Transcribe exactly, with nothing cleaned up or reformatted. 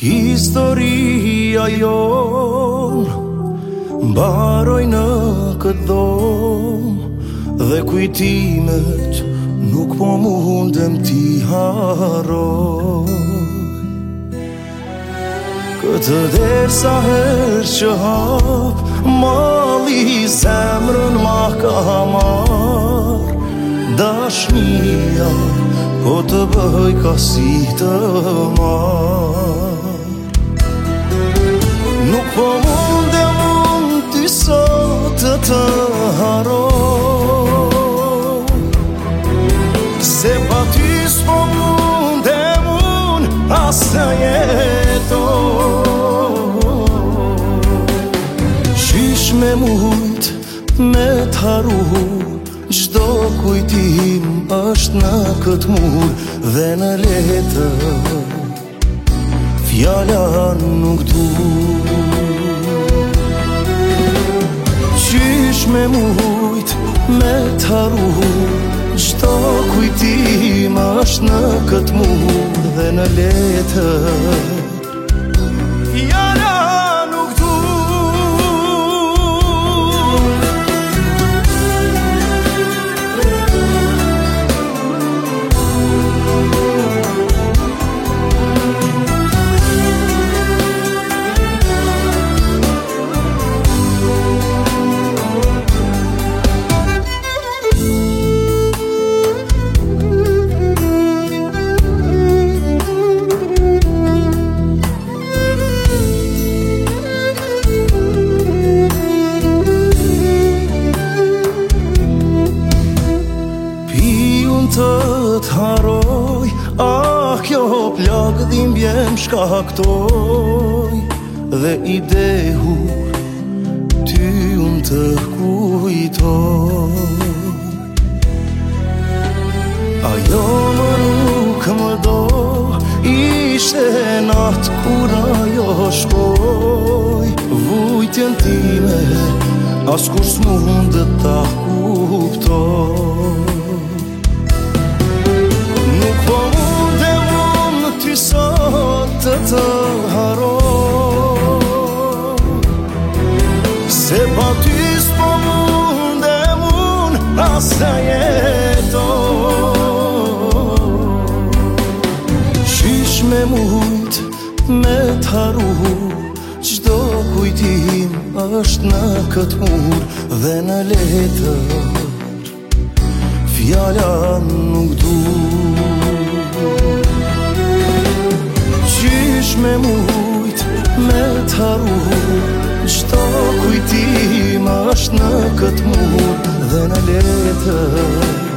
Historia jon mbaroj në këtë dom, dhe kujtimet nuk po mundem t'i haroj. Këtë dersa her që hap, malli zemrën ma ka mar. Dashnia po të bëj ka si të mar. Nuk po mundem unë ty sot të të haroj, se pa ty s'po mundem unë as të jetoj. Qysh me mujt me t'haru, çdo kujtim është në këtë mur, dhe në letër fjala nuk du. Qysh me mujt me t'haru, çdo kujtim është në këtë mur, dhe në letër fjala nuk du. Të t'haroj, ah kjo plak dhimbjem shkaktoj, dhe i dehur ty unë të kujtoj. Ajo më nuk më do, ishte natë kur ajo shkoj. Vujtjen time as kur s'mund ta kuptoj. Të të haroj, se pa ty s'po mundem unë as të jetoj. Qysh me mujt me t'haru, çdo kujtim është në këtë mur, dhe në letër fjala nuk du. Qysh me mujt me t'haru, çdo kujtim është në këtë mur, dhe në letër